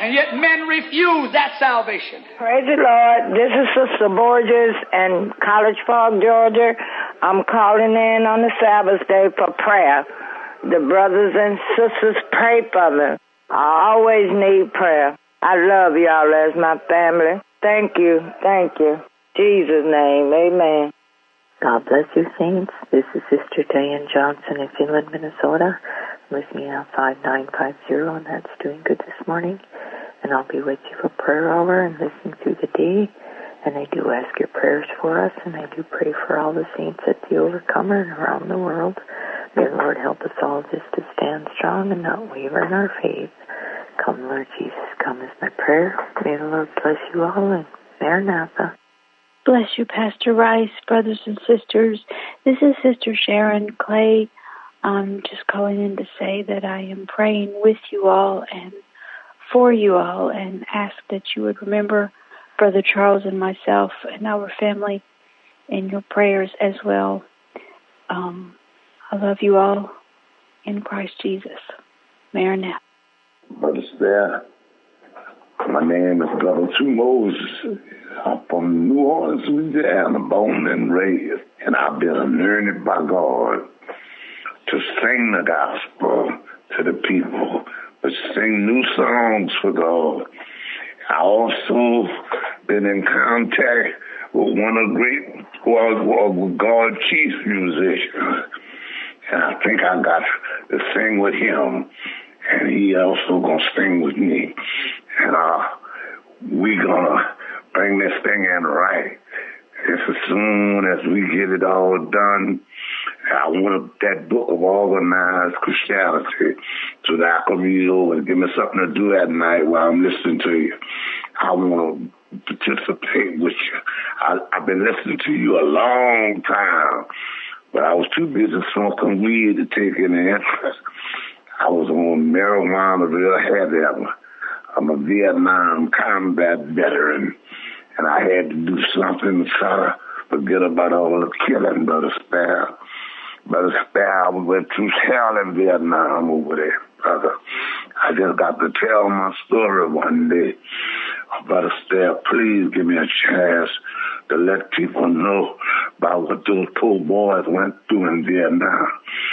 And yet men refuse that salvation. Praise the Lord. This is Sister Borges in College Park, Georgia. I'm calling in on the Sabbath day for prayer. The brothers and sisters, pray for me. I always need prayer. I love y'all as my family. Thank you. Thank you. Jesus' name, amen. God bless you, saints. This is Sister Diane Johnson in Finland, Minnesota. Listening on 5950, and that's doing good this morning. And I'll be with you for prayer hour and listening through the day. And I do ask your prayers for us, and I do pray for all the saints at the Overcomer and around the world. May the Lord help us all just to stand strong and not waver in our faith. Come, Lord Jesus, come is my prayer. May the Lord bless you all, and Maranatha. Bless you, Pastor Rice, brothers and sisters. This is Sister Sharon Clay. I'm just calling in to say that I am praying with you all and for you all, and ask that you would remember Brother Charles and myself and our family in your prayers as well. I love you all in Christ Jesus. Maranatha. Brother Stair, my name is Brother Two Moses. I'm from New Orleans, Louisiana, born and raised, and I've been anointed by God to sing the gospel to the people, to sing new songs for God. I also been in contact with one of God's chief musicians, and I think I got to sing with him, and he also gonna sing with me, and we gonna bring this thing in right. Just as soon as we get it all done, I want that book of organized Christianity so that I can read over and give me something to do at night while I'm listening to you. I want to participate with you. I've been listening to you a long time, but I was too busy smoking weed to take any interest. I was on marijuana real heavy. I'm a Vietnam combat veteran, and I had to do something to try to forget about all the killing, Brother Stair. Brother Stair, we went through hell in Vietnam over there, brother. I just got to tell my story one day. Brother Stair, please give me a chance to let people know about what those poor boys went through in Vietnam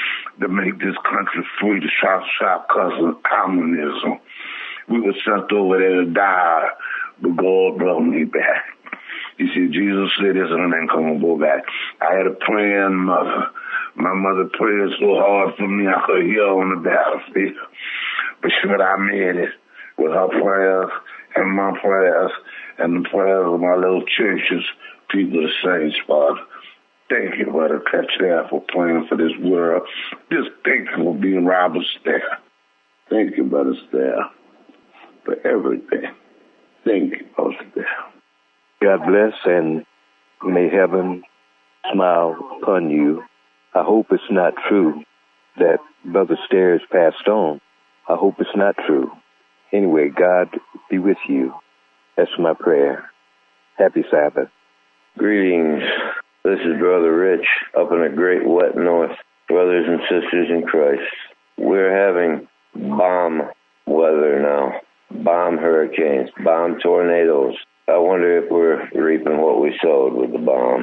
to make this country free to stop causing communism. We were sent over there to die, but God brought me back. You see, Jesus said this and I ain't gonna go back. I had a praying mother. My mother prayed so hard for me I could hear on the battlefield. But sure, I made it with her prayers and my prayers and the prayers of my little churches, people the saints, Father. Thank you, Brother Stair, for praying for this world. Just thank you for being Robert Stair. Thank you, Brother Stair, for everything. Thank you, Brother Stair. God bless, and may heaven smile upon you. I hope it's not true that Brother Stair passed on. I hope it's not true. Anyway, God be with you. That's my prayer. Happy Sabbath. Greetings. This is Brother Rich up in the great wet north. Brothers and sisters in Christ, we're having bomb weather now. Bomb hurricanes, bomb tornadoes. I wonder if we're reaping what we sowed with the bomb.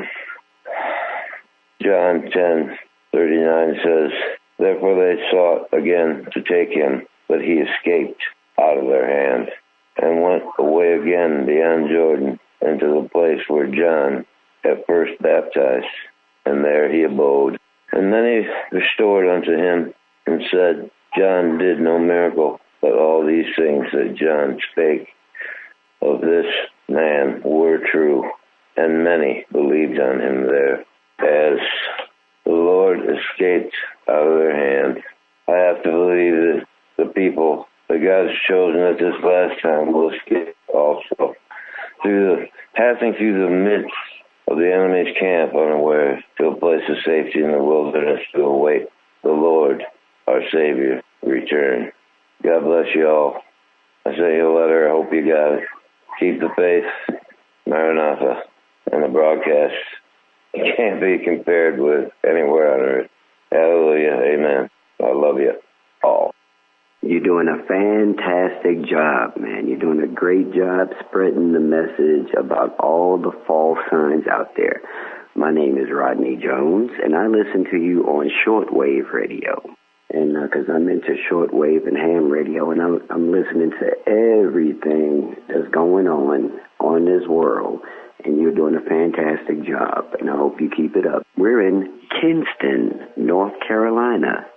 John 10:39 says, therefore they sought again to take him, but he escaped out of their hand and went away again beyond Jordan into the place where John at first baptized, and there he abode. And then he restored unto him and said, John did no miracle, but all these things that John spake of this man were true, and many believed on him there. As the Lord escaped out of their hand, I have to believe that the people that God has chosen at this last time will escape also. Passing through the midst of the enemy's camp unaware to a place of safety in the wilderness to await the Lord, our Savior, return. God bless you all. I sent you a letter. I hope you got it. Keep the faith, Maranatha, and the broadcast. It can't be compared with anywhere on earth. Hallelujah. Amen. I love you all. You're doing a fantastic job, man. You're doing a great job spreading the message about all the false signs out there. My name is Rodney Jones, and I listen to you on shortwave radio. And because I'm into shortwave and ham radio, and I'm listening to everything that's going on this world, and you're doing a fantastic job, and I hope you keep it up. We're in Kinston, North Carolina,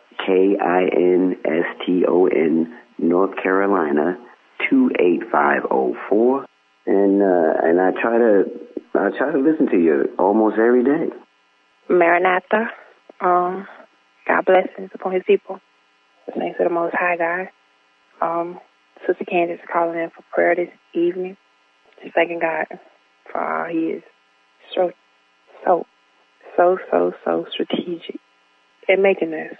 Kinston, North Carolina, 28504, and I try to listen to you almost every day. Maranatha, God blessings upon His people. Thanks to the Most High God. Sister Candace is calling in for prayer this evening. Just thanking God for all He is so strategic in making us.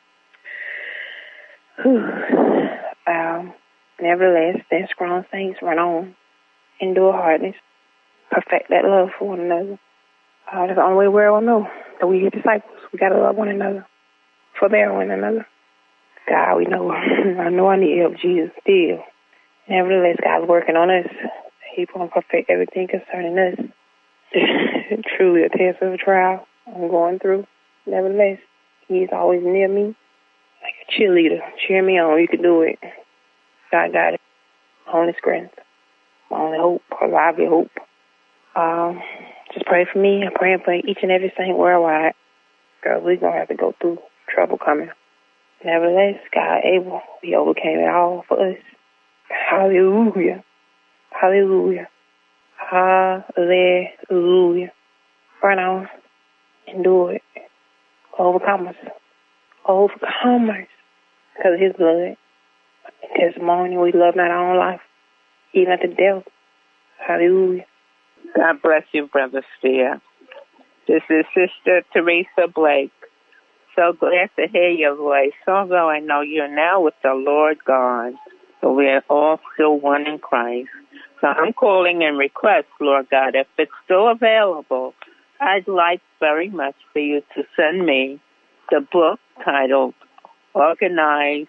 Nevertheless, their strong saints run on, endure hardness, perfect that love for one another. That's the only way we'll know that we are disciples. We got to love one another, forbear one another. God, we know. I know I need help, Jesus, still. Nevertheless, God's working on us. He's going to perfect everything concerning us. Truly a test of a trial I'm going through. Nevertheless, He's always near me, like a cheerleader. Cheer me on. You can do it. God got it. My only strength. My only hope. A lively hope. Just pray for me. I'm praying for each and every saint worldwide. Girl, we're going to have to go through trouble coming. Nevertheless, God able. He overcame it all for us. Hallelujah. Hallelujah. Hallelujah. Run on and do it. Overcomers. Overcomers. Because of His blood. Testimony, we love not our own life, even at the death. Hallelujah. God bless you, Brother Steer. This is Sister Teresa Blake. So glad to hear your voice, although I know you're now with the Lord God, but we're all still one in Christ. So I'm calling in request, Lord God, if it's still available, I'd like very much for you to send me the book titled Organized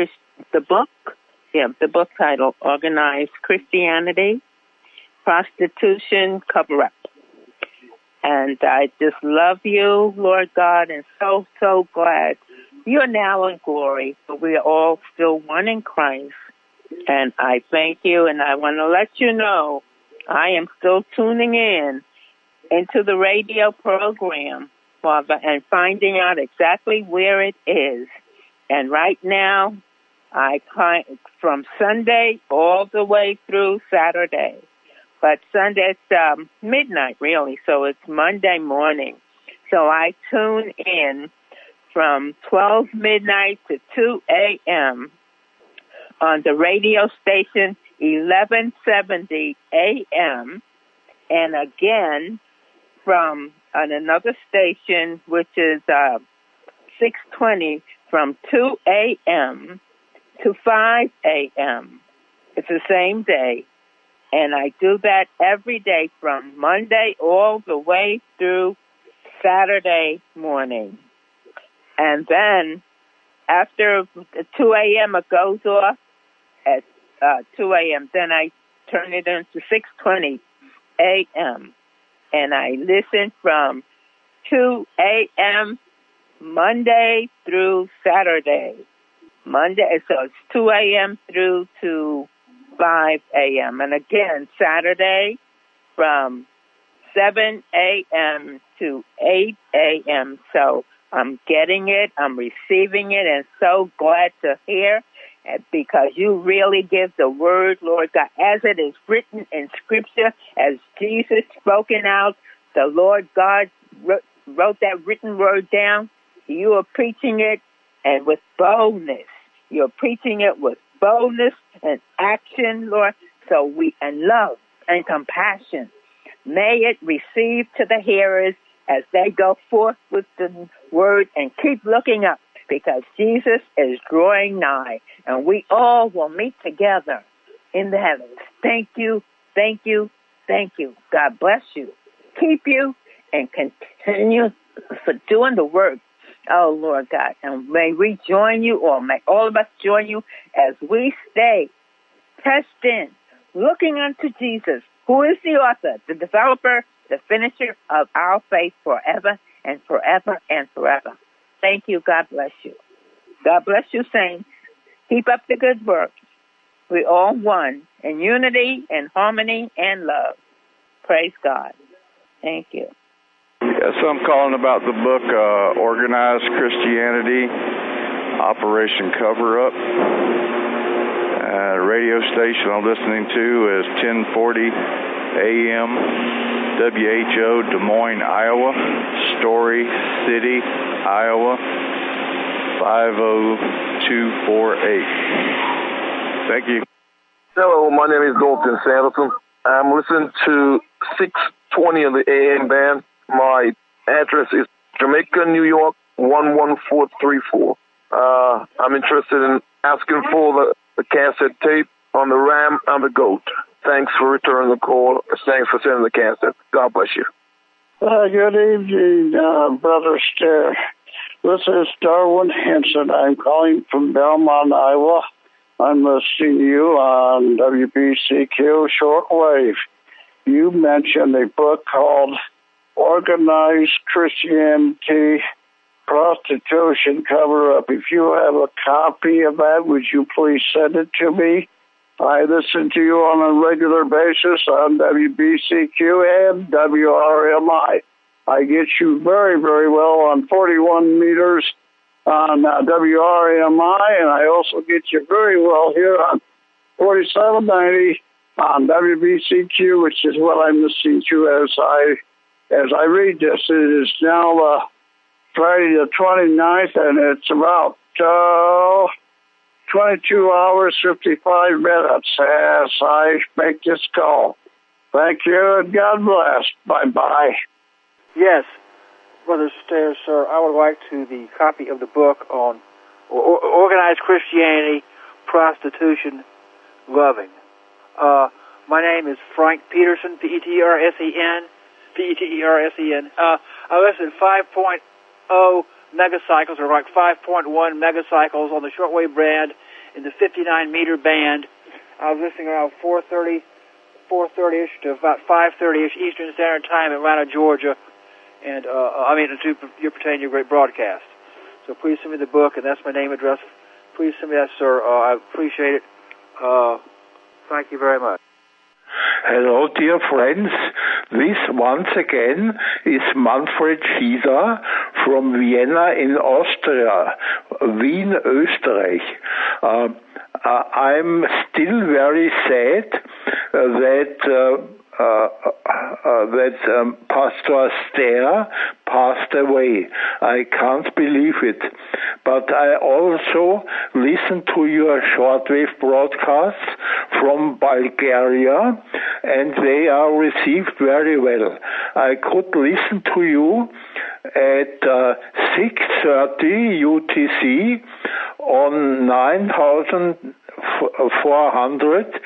Christianity, Prostitution Cover-Up. And I just love you, Lord God, and so glad you're now in glory, but we are all still one in Christ. And I thank you, and I want to let you know I am still tuning in into the radio program, Father, and finding out exactly where it is. And right now, from Sunday all the way through Saturday. But Sunday, it's midnight, really, so it's Monday morning. So I tune in from 12 midnight to 2 a.m. on the radio station 1170 a.m. and again from on another station, which is 620 from 2 a.m. to 5 a.m. It's the same day. And I do that every day from Monday all the way through Saturday morning. And then after 2 a.m. it goes off at 2 a.m. Then I turn it into 6:20 a.m. And I listen from 2 a.m. Monday through Saturday. Monday, so it's 2 a.m. through to 5 a.m. And again, Saturday from 7 a.m. to 8 a.m. So I'm getting it, I'm receiving it, and so glad to hear because you really give the word, Lord God, as it is written in Scripture, as Jesus spoken out, the Lord God wrote that written word down. You are preaching it and with boldness. You're preaching it with boldness and action, Lord, and love and compassion. May it receive to the hearers as they go forth with the word and keep looking up because Jesus is drawing nigh and we all will meet together in the heavens. Thank you, thank you, thank you. God bless you, keep you, and continue for doing the work Oh, Lord God. And may we join you, or may all of us join you as we stay pressed in, looking unto Jesus, who is the author, the developer, the finisher of our faith forever and forever and forever. Thank you. God bless you. God bless you, saints. Keep up the good work. We all one in unity and harmony and love. Praise God. Thank you. Yes, I'm calling about the book Organized Christianity, Operation Cover-Up. Radio station I'm listening to is 1040 AM WHO, Des Moines, Iowa, Story City, Iowa, 50248. Thank you. Hello, my name is Dalton Sanderson. I'm listening to 620 of the AM band. My address is Jamaica, New York, 11434. I'm interested in asking for the cassette tape on the Ram and the Goat. Thanks for returning the call. Thanks for sending the cassette. God bless you. Good evening, Brother Stair. This is Darwin Henson. I'm calling from Belmont, Iowa. I'm listening to you on WBCQ Shortwave. You mentioned a book called Organized Christianity, Prostitution Cover-Up. If you have a copy of that, would you please send it to me? I listen to you on a regular basis on WBCQ and WRMI. I get you very, very well on 41 meters on WRMI, and I also get you very well here on 4790 on WBCQ, which is what I'm listening to as I read this. It is now Friday the 29th, and it's about 22 hours, 55 minutes as I make this call. Thank you, and God bless. Bye-bye. Yes, Brother Stair, sir, I would like the copy of the book on Organized Christianity, Prostitution, Loving. My name is Frank Peterson, Petersen. I listen 5.0 megacycles, or like 5.1 megacycles on the shortwave band in the 59-meter band. I was listening around 4:30-ish to about 5:30-ish Eastern Standard Time in Atlanta, Georgia. And, to you pertain to your great broadcast. So please send me the book, and that's my name, address. Please send me that, sir. I appreciate it. Thank you very much. Hello, dear friends. This once again is Manfred Schieder from Vienna in Austria, Wien, Österreich. I'm still very sad that Pastor Stair passed away. I can't believe it. But I also listen to your shortwave broadcasts from Bulgaria, and they are received very well. I could listen to you at 6:30 UTC on 9400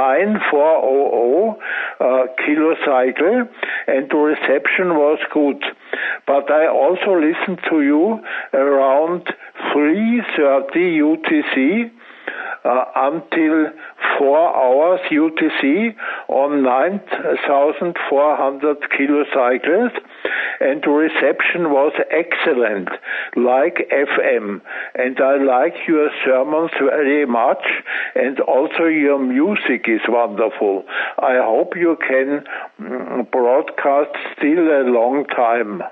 kilocycle, and the reception was good. But I also listened to you around 3:30 UTC until 4 hours UTC on 9,400 kilocycles, and the reception was excellent, like FM. And I like your sermons very much, and also your music is wonderful. I hope you can broadcast still a long time.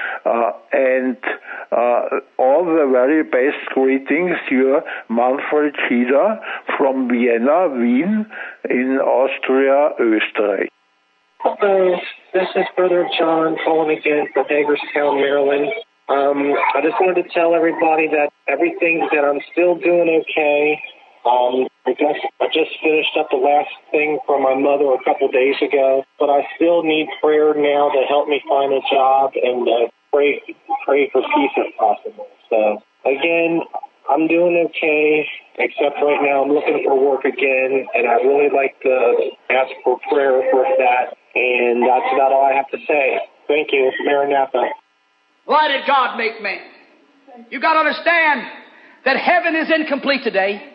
All the very best greetings, your Manfred Schieder from Vienna, Wien, in Austria, Österreich. Hello, this is Brother John calling again from Hagerstown, Maryland. I just wanted to tell everybody that I'm still doing okay. I just finished up the last thing for my mother a couple days ago, but I still need prayer now to help me find a job and pray for peace if possible. So, again, I'm doing okay, except right now I'm looking for work again, and I'd really like to ask for prayer for that, and that's about all I have to say. Thank you. Maranatha. Why did God make man? You've got to understand that heaven is incomplete today.